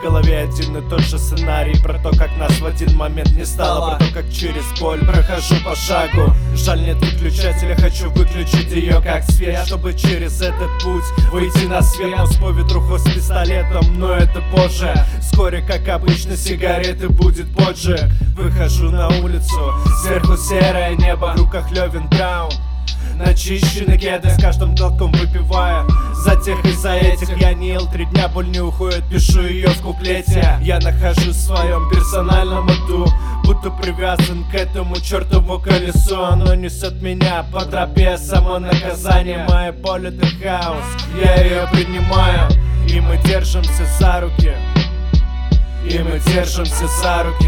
голове один и тот же сценарий про то, как нас в один момент не стало, про то, как через боль прохожу по шагу. Жаль, нет выключателя, хочу выключить ее как свет, чтобы через этот путь выйти на свет. Муз по ветруху с пистолетом, но это позже. Вскоре, как обычно, сигареты будет поджиг. Выхожу на улицу, сверху серое небо, в руках Левин Браун, начищены кеды, с каждым толком выпивая за тех и за этих. Я не ел 3 дня, боль не уходит, пишу ее в куплете. Я нахожусь в своем персональном аду, будто привязан к этому чертову колесу. Оно несет меня по тропе самонаказания. Моя боль — это хаос, я ее принимаю. И мы держимся за руки, и мы держимся за руки.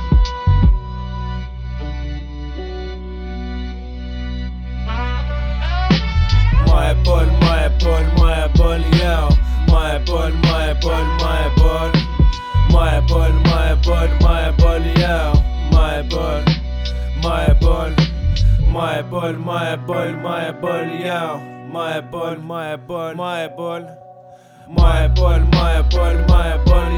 Моя боль, моя боль, моя боль, йоу. Моя боль, моя боль, моя боль. Моя боль, моя боль, моя боль, йоу. Моя боль, моя боль. Моя боль, моя боль, моя боль, йоу. Моя боль, моя боль, моя боль. Моя боль, моя боль, моя боль,